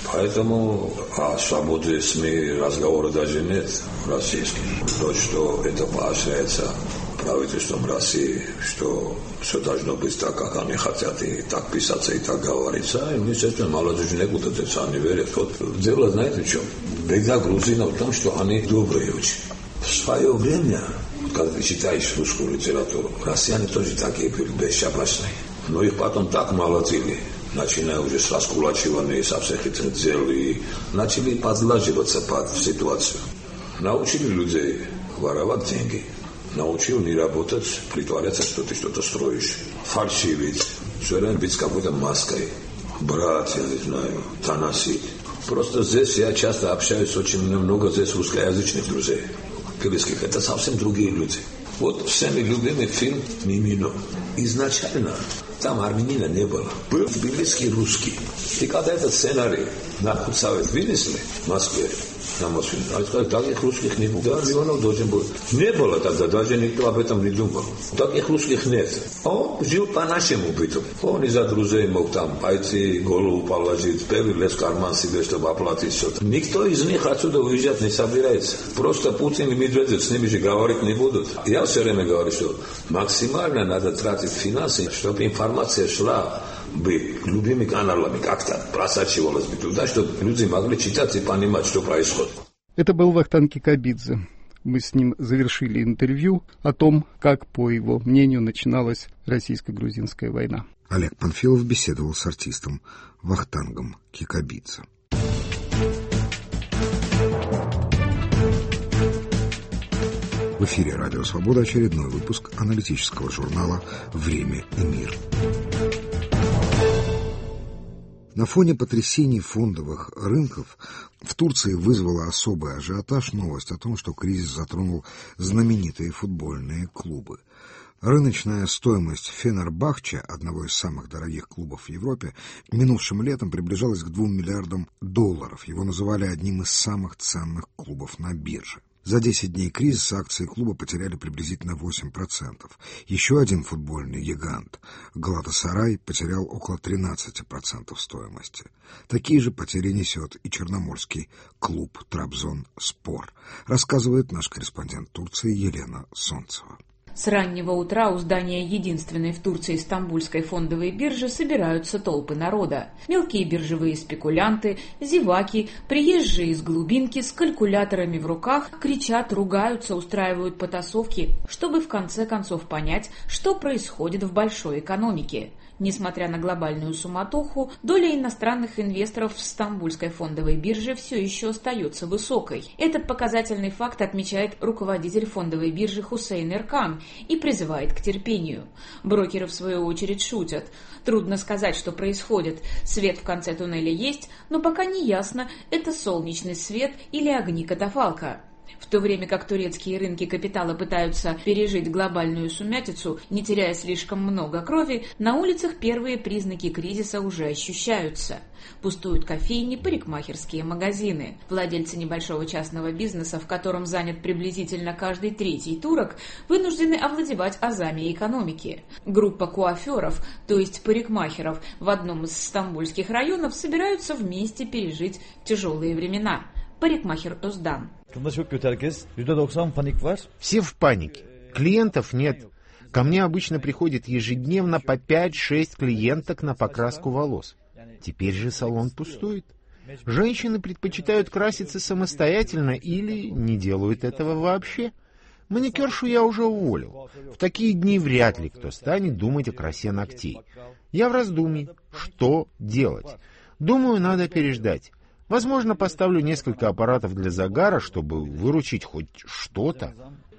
Поэтому о свободе СМИ разговора даже нет в российских. То, что это поощряется правительством России, что все должно быть так, как они хотят, и так писаться, и так говорится. И, естественно, молодежь некуда деться, они верят. Вот дело, знаете, в чем? Беда грузинов в том, что они добрые очень. В свое время, когда ты читаешь русскую литературу, россияне тоже такие были бесшабашные. Но их потом так молотили, начиная уже с раскулачивания, со всех этих дел, и начали подлаживаться под ситуацию. Научили людей воровать деньги. Научил не работать, притворяться, что ты что-то строишь, фальшивить, все время быть с какой-то маской, брать, я не знаю, доносить. Просто здесь я часто общаюсь, очень много здесь русскоязычных друзей, киргизских. Это совсем другие люди. Вот всеми любимый фильм «Мимино». Изначально там армянина не было. Был тбилисский русский. И когда этот сценарий на худсовет вынесли в Москве, на Москве, они сказали, таких русских не было. Да, Леонов должен был. Не было тогда, даже никто об этом не думал. Таких русских нет. Он жил по-нашему быту. Он из-за друзей мог там пойти, голову положить, первый лез в карман себе, чтобы оплатить что-то. Никто из них отсюда уезжать не собирается. Просто Путин и Медведев с ними же говорить не будут. Я все время говорю, что максимально надо тратить финансы, чтобы информация шла бы любыми каналами, как-то просачивалась бы туда, чтобы люди могли читать и понимать, что происходит. Это был Вахтанг Кикабидзе. Мы с ним завершили интервью о том, как, по его мнению, начиналась российско-грузинская война. Олег Панфилов беседовал с артистом Вахтангом Кикабидзе. В эфире «Радио Свобода» очередной выпуск аналитического журнала «Время и мир». На фоне потрясений фондовых рынков в Турции вызвала особый ажиотаж новость о том, что кризис затронул знаменитые футбольные клубы. Рыночная стоимость Фенербахче, одного из самых дорогих клубов в Европе, минувшим летом приближалась к $2 миллиардам. Его называли одним из самых ценных клубов на бирже. За 10 дней кризиса акции клуба потеряли приблизительно 8%. Еще один футбольный гигант, Галатасарай, потерял около 13% стоимости. Такие же потери несет и черноморский клуб Трабзонспор, рассказывает наш корреспондент Турции Елена Солнцева. С раннего утра у здания единственной в Турции стамбульской фондовой биржи собираются толпы народа. Мелкие биржевые спекулянты, зеваки, приезжие из глубинки с калькуляторами в руках кричат, ругаются, устраивают потасовки, чтобы в конце концов понять, что происходит в большой экономике. Несмотря на глобальную суматоху, доля иностранных инвесторов в стамбульской фондовой бирже все еще остается высокой. Этот показательный факт отмечает руководитель фондовой биржи Хусейн Эркан и призывает к терпению. Брокеры, в свою очередь, шутят. Трудно сказать, что происходит. Свет в конце туннеля есть, но пока не ясно, это солнечный свет или огни катафалка. В то время как турецкие рынки капитала пытаются пережить глобальную сумятицу, не теряя слишком много крови, на улицах первые признаки кризиса уже ощущаются. Пустуют кофейни, парикмахерские магазины. Владельцы небольшого частного бизнеса, в котором занят приблизительно каждый третий турок, вынуждены овладевать азами экономики. Группа куаферов, то есть парикмахеров, в одном из стамбульских районов собираются вместе пережить тяжелые времена. Парикмахер Özdan. Все в панике. Клиентов нет. Ко мне обычно приходит ежедневно по 5-6 клиенток на покраску волос. Теперь же салон пустует. Женщины предпочитают краситься самостоятельно или не делают этого вообще. Маникюршу я уже уволил. В такие дни вряд ли кто станет думать о красе ногтей. Я в раздумье. Что делать? Думаю, надо переждать. Возможно, поставлю несколько аппаратов для загара, чтобы выручить хоть что-то.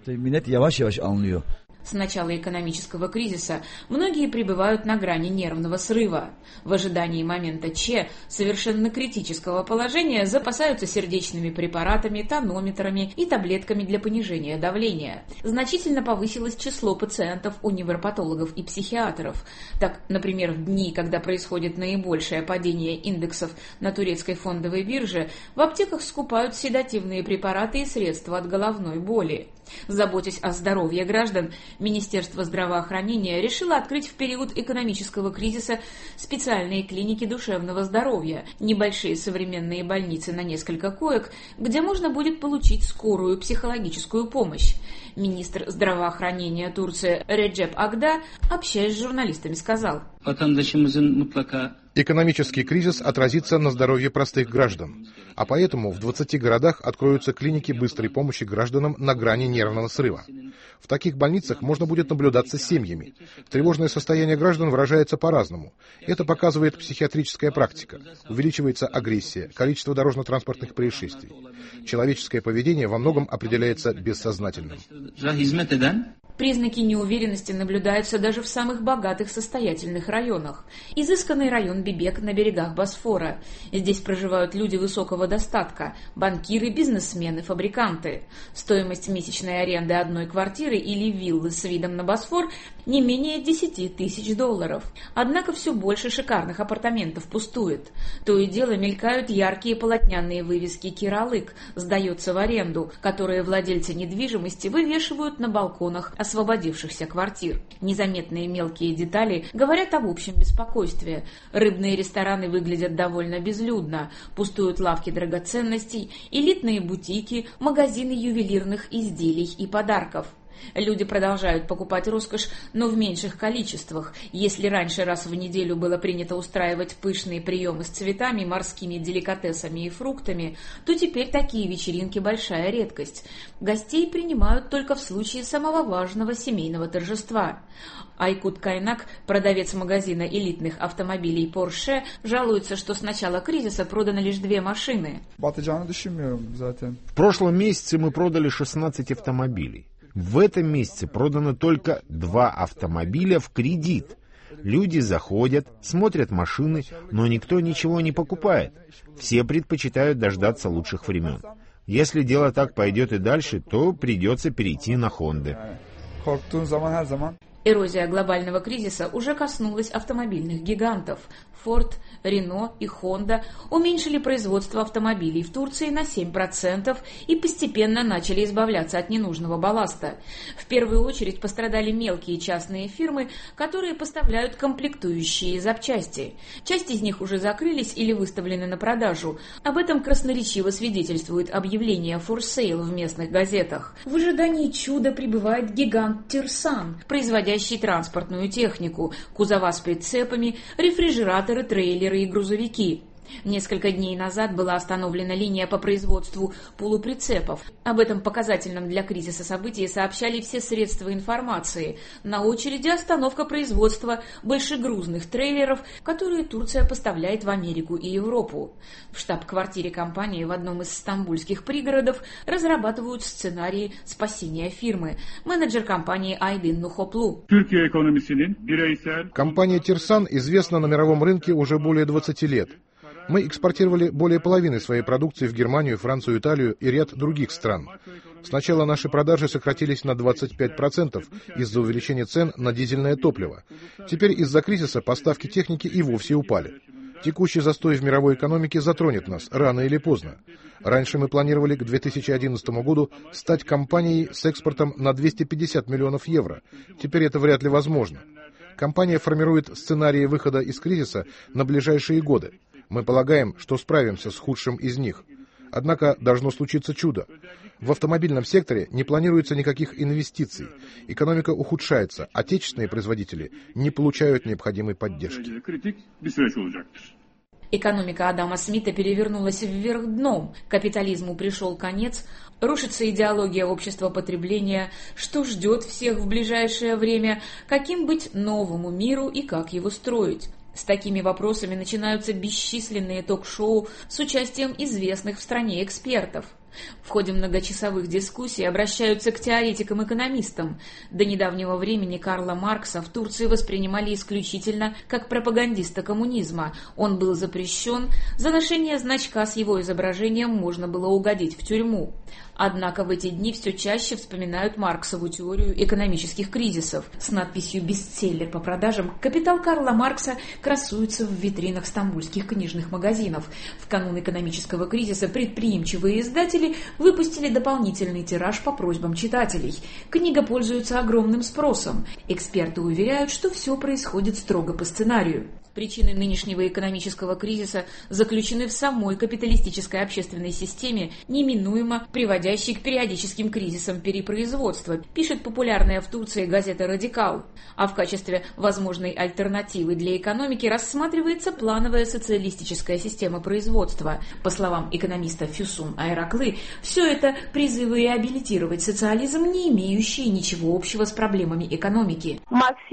С начала экономического кризиса многие пребывают на грани нервного срыва. В ожидании момента Ч, совершенно критического положения, запасаются сердечными препаратами, тонометрами и таблетками для понижения давления. Значительно повысилось число пациентов у невропатологов и психиатров. Так, например, в дни, когда происходит наибольшее падение индексов на турецкой фондовой бирже, в аптеках скупают седативные препараты и средства от головной боли. Заботясь о здоровье граждан, Министерство здравоохранения решило открыть в период экономического кризиса специальные клиники душевного здоровья, небольшие современные больницы на несколько коек, где можно будет получить скорую психологическую помощь. Министр здравоохранения Турции Реджеп Агда, общаясь с журналистами, сказал: Экономический кризис отразится на здоровье простых граждан, а поэтому в 20 городах откроются клиники быстрой помощи гражданам на грани нервного срыва. В таких больницах можно будет наблюдаться с семьями. Тревожное состояние граждан выражается по-разному. Это показывает психиатрическая практика. Увеличивается агрессия, количество дорожно-транспортных происшествий. Человеческое поведение во многом определяется бессознательным. Признаки неуверенности наблюдаются даже в самых богатых состоятельных районах. Изысканный район Бибек на берегах Босфора. Здесь проживают люди высокого достатка, банкиры, бизнесмены, фабриканты. Стоимость месячной аренды одной квартиры или виллы с видом на Босфор не менее $10 тысяч. Однако все больше шикарных апартаментов пустует. То и дело мелькают яркие полотняные вывески «Киралык» сдается в аренду, которые владельцы недвижимости вывешивают на балконах освободившихся квартир. Незаметные мелкие детали говорят об общем беспокойстве. Рыбные рестораны выглядят довольно безлюдно, пустуют лавки драгоценностей, элитные бутики, магазины ювелирных изделий и подарков. Люди продолжают покупать роскошь, но в меньших количествах. Если раньше раз в неделю было принято устраивать пышные приемы с цветами, морскими деликатесами и фруктами, то теперь такие вечеринки – большая редкость. Гостей принимают только в случае самого важного семейного торжества. Айкут Кайнак, продавец магазина элитных автомобилей Porsche, жалуется, что с начала кризиса продано лишь 2 машины. В прошлом месяце мы продали 16 автомобилей. В этом месяце продано только 2 автомобиля в кредит. Люди заходят, смотрят машины, но никто ничего не покупает. Все предпочитают дождаться лучших времен. Если дело так пойдет и дальше, то придется перейти на Хонды. Эрозия глобального кризиса уже коснулась автомобильных гигантов. Ford, Renault и Honda уменьшили производство автомобилей в Турции на 7% и постепенно начали избавляться от ненужного балласта. В первую очередь пострадали мелкие частные фирмы, которые поставляют комплектующие запчасти. Часть из них уже закрылись или выставлены на продажу. Об этом красноречиво свидетельствует объявление for sale в местных газетах. В ожидании чуда прибывает гигант Тирсан, производящий транспортную технику, кузова с прицепами, рефрижераторы, трейлеры и грузовики. Несколько дней назад была остановлена линия по производству полуприцепов. Об этом показательном для кризиса событии сообщали все средства информации. На очереди остановка производства большегрузных трейлеров, которые Турция поставляет в Америку и Европу. В штаб-квартире компании в одном из стамбульских пригородов разрабатывают сценарии спасения фирмы. Менеджер компании Айдин Нухоплу. Компания «Тирсан» известна на мировом рынке уже более 20 лет. Мы экспортировали более половины своей продукции в Германию, Францию, Италию и ряд других стран. Сначала наши продажи сократились на 25% из-за увеличения цен на дизельное топливо. Теперь из-за кризиса поставки техники и вовсе упали. Текущий застой в мировой экономике затронет нас рано или поздно. Раньше мы планировали к 2011 году стать компанией с экспортом на 250 миллионов евро. Теперь это вряд ли возможно. Компания формирует сценарии выхода из кризиса на ближайшие годы. Мы полагаем, что справимся с худшим из них. Однако должно случиться чудо. В автомобильном секторе не планируется никаких инвестиций. Экономика ухудшается. Отечественные производители не получают необходимой поддержки. Экономика Адама Смита перевернулась вверх дном. Капитализму пришел конец. Рушится идеология общества потребления. Что ждет всех в ближайшее время? Каким быть новому миру и как его строить? С такими вопросами начинаются бесчисленные ток-шоу с участием известных в стране экспертов. В ходе многочасовых дискуссий обращаются к теоретикам-экономистам. До недавнего времени Карла Маркса в Турции воспринимали исключительно как пропагандиста коммунизма. Он был запрещен, за ношение значка с его изображением можно было угодить в тюрьму. Однако в эти дни все чаще вспоминают Марксову теорию экономических кризисов. С надписью «Бестселлер» по продажам «Капитал Карла Маркса» красуется в витринах стамбульских книжных магазинов. В канун экономического кризиса предприимчивые издатели выпустили дополнительный тираж по просьбам читателей. Книга пользуется огромным спросом. Эксперты уверяют, что все происходит строго по сценарию. Причины нынешнего экономического кризиса заключены в самой капиталистической общественной системе, неминуемо приводящей к периодическим кризисам перепроизводства, пишет популярная в Турции газета «Радикал». А в качестве возможной альтернативы для экономики рассматривается плановая социалистическая система производства. По словам экономиста Фюсун Айраклы, все это призывы реабилитировать социализм, не имеющие ничего общего с проблемами экономики.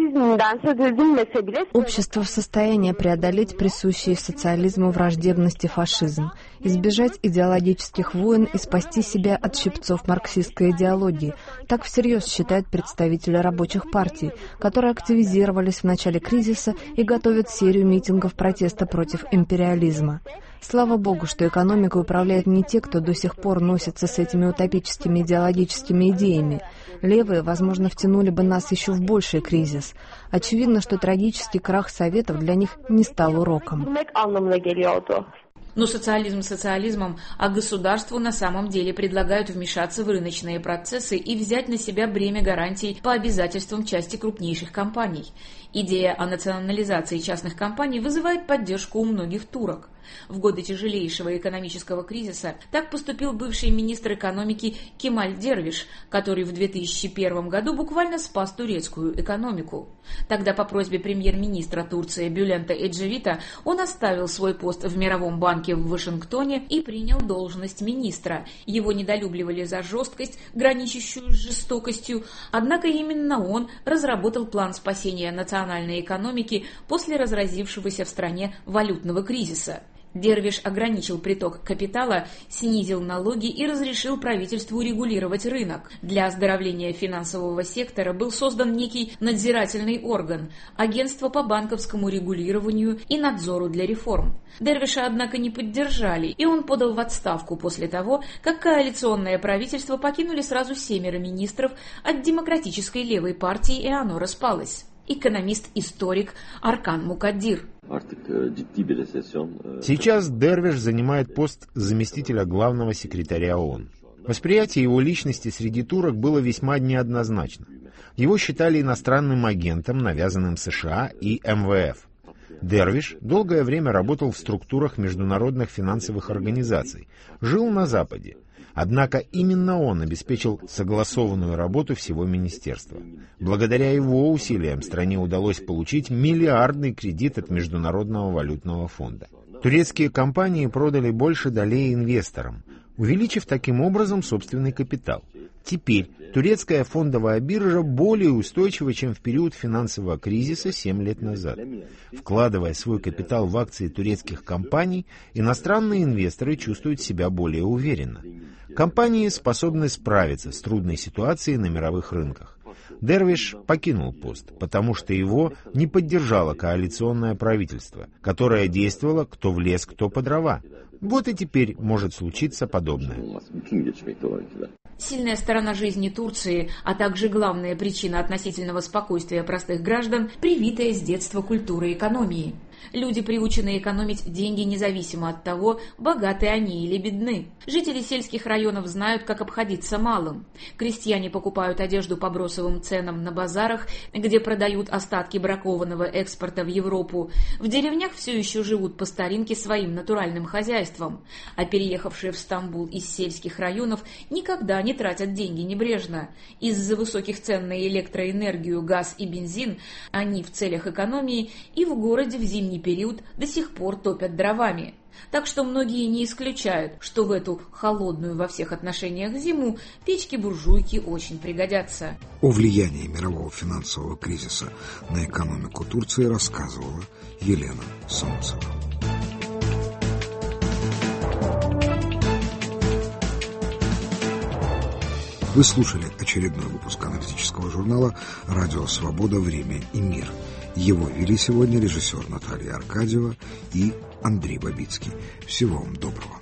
Общество в состоянии преодолеть присущие социализму враждебность и фашизм, избежать идеологических войн и спасти себя от щипцов марксистской идеологии. Так всерьез считают представители рабочих партий, которые активизировались в начале кризиса и готовят серию митингов протеста против империализма. Слава Богу, что экономикой управляют не те, кто до сих пор носится с этими утопическими идеологическими идеями. Левые, возможно, втянули бы нас еще в больший кризис. Очевидно, что трагический крах Советов для них не стал уроком. Но социализм социализмом, а государству на самом деле предлагают вмешаться в рыночные процессы и взять на себя бремя гарантий по обязательствам части крупнейших компаний. Идея о национализации частных компаний вызывает поддержку у многих турок. В годы тяжелейшего экономического кризиса так поступил бывший министр экономики Кемаль Дервиш, который в 2001 году буквально спас турецкую экономику. Тогда по просьбе премьер-министра Турции Бюлента Эджевита он оставил свой пост в Мировом банке в Вашингтоне и принял должность министра. Его недолюбливали за жесткость, граничащую с жестокостью, однако именно он разработал план спасения национальной экономики после разразившегося в стране валютного кризиса. Дервиш ограничил приток капитала, снизил налоги и разрешил правительству регулировать рынок. Для оздоровления финансового сектора был создан некий надзирательный орган – агентство по банковскому регулированию и надзору для реформ. Дервиша, однако, не поддержали, и он подал в отставку после того, как коалиционное правительство покинули сразу 7 министров от демократической левой партии, и оно распалось. Экономист-историк Аркан Мукаддир. Сейчас Дервиш занимает пост заместителя главного секретаря ООН. Восприятие его личности среди турок было весьма неоднозначно. Его считали иностранным агентом, навязанным США и МВФ. Дервиш долгое время работал в структурах международных финансовых организаций, жил на Западе. Однако именно он обеспечил согласованную работу всего министерства. Благодаря его усилиям стране удалось получить миллиардный кредит от Международного валютного фонда. Турецкие компании продали больше долей инвесторам, увеличив таким образом собственный капитал. Теперь турецкая фондовая биржа более устойчива, чем в период финансового кризиса 7 лет назад. Вкладывая свой капитал в акции турецких компаний, иностранные инвесторы чувствуют себя более уверенно. Компании способны справиться с трудной ситуацией на мировых рынках. Дервиш покинул пост, потому что его не поддержало коалиционное правительство, которое действовало кто в лес, кто по дрова. Вот и теперь может случиться подобное. Сильная сторона жизни Турции, а также главная причина относительного спокойствия простых граждан – привитая с детства культура экономии. Люди приучены экономить деньги независимо от того, богаты они или бедны. Жители сельских районов знают, как обходиться малым. Крестьяне покупают одежду по бросовым ценам на базарах, где продают остатки бракованного экспорта в Европу. В деревнях все еще живут по старинке своим натуральным хозяйством. А переехавшие в Стамбул из сельских районов никогда не тратят деньги небрежно. Из-за высоких цен на электроэнергию, газ и бензин они в целях экономии и в городе в зимний период до сих пор топят дровами. Так что многие не исключают, что в эту холодную во всех отношениях зиму печки-буржуйки очень пригодятся. О влиянии мирового финансового кризиса на экономику Турции рассказывала Елена Солнцева. Вы слушали очередной выпуск аналитического журнала «Радио Свобода. Время и мир». Его вели сегодня режиссер Наталья Аркадьева и Андрей Бабицкий. Всего вам доброго.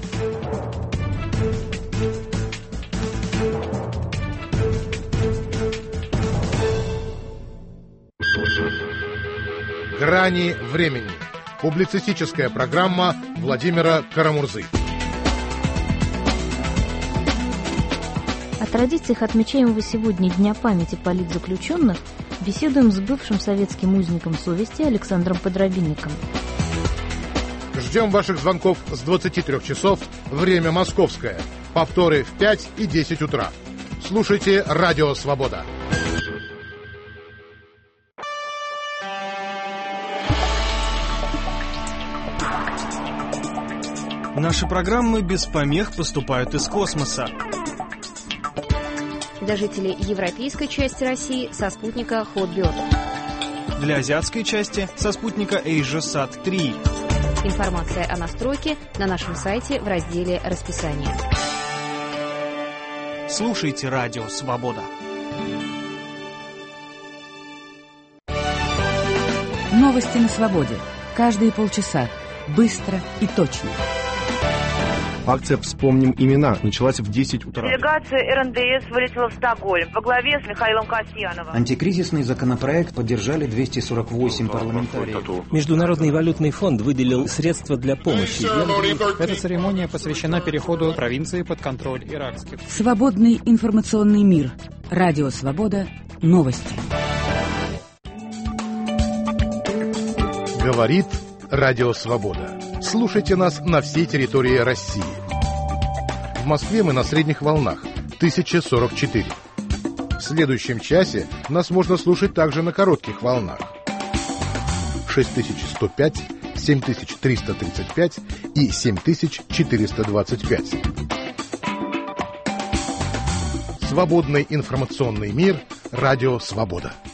«Грани времени». Публицистическая программа Владимира Карамурзы. О традициях отмечаемого сегодня Дня памяти политзаключенных беседуем с бывшим советским узником совести Александром Подробинником. Ждем ваших звонков с 23 часов, время московское. Повторы в 5 и 10 утра. Слушайте «Радио Свобода». Наши программы без помех поступают из космоса. Для жителей европейской части России со спутника Hotbird. Для азиатской части со спутника AsiaSat 3. Информация о настройке на нашем сайте в разделе «Расписание». Слушайте «Радио Свобода». Новости на свободе. Каждые полчаса. Быстро и точно. Акция «Вспомним имена» началась в 10 утра. Делегация РНДС вылетела в Стокгольм во главе с Михаилом Касьяновым. Антикризисный законопроект поддержали 248 парламентариев. Международный валютный фонд выделил средства для помощи. Эта церемония посвящена переходу провинции под контроль иракских. Свободный информационный мир. Радио Свобода. Новости. Говорит Радио Свобода. Слушайте нас на всей территории России. В Москве мы на средних волнах 1044. В следующем часе нас можно слушать также на коротких волнах 6105, 7335 и 7425. Свободный информационный мир. Радио Свобода.